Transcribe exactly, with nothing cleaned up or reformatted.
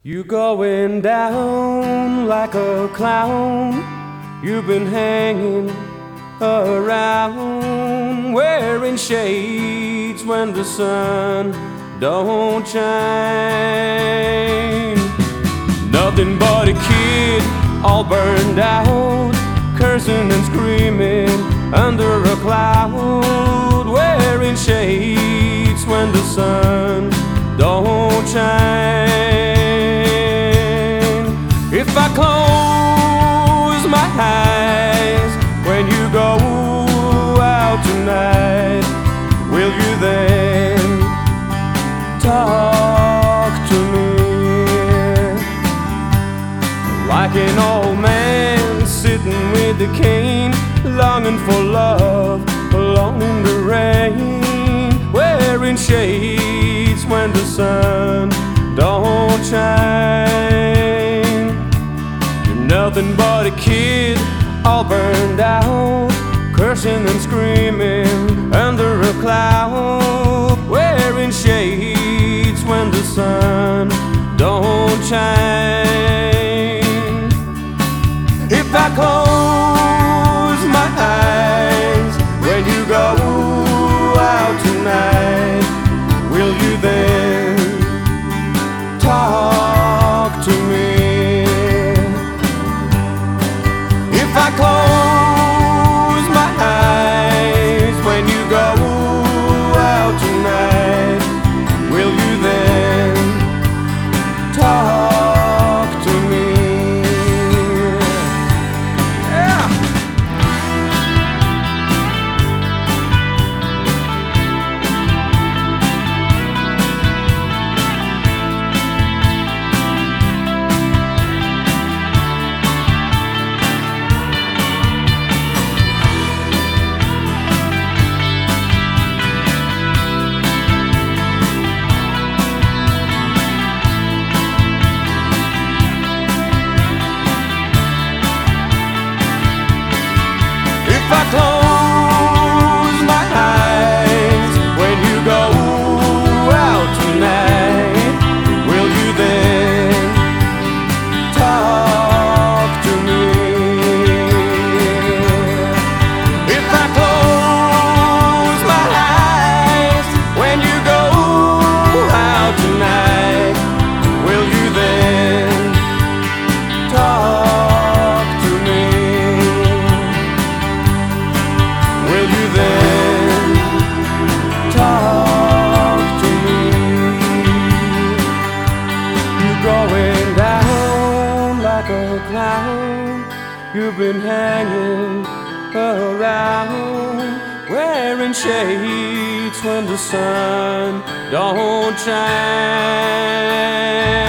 You going down like a clown. You've been hanging around, wearing shades when the sun don't shine. Nothing but a kid, all burned out, cursing and screaming under a cloud, wearing shades when the sun don't shine. If I close my eyes when you go out tonight, will you then talk to me? Like an old man sitting with a cane, longing for love alone in the rain, wearing shades when the sun don't shine. You're nothing but a kid, all burned out, cursing and screaming under a cloud, wearing shades when the sun don't shine. If I close my eyes when you go out tonight, will you then talk to me? If I close my eyes when you go out tonight, will you then talk to me? Yeah. If I close my eyes when you go out tonight, will you then talk to me? If I close my eyes when you go out tonight, will you then talk to me? Will you then talk to me? You're going down like a clown. You've been hanging around, wearing shades when the sun don't shine.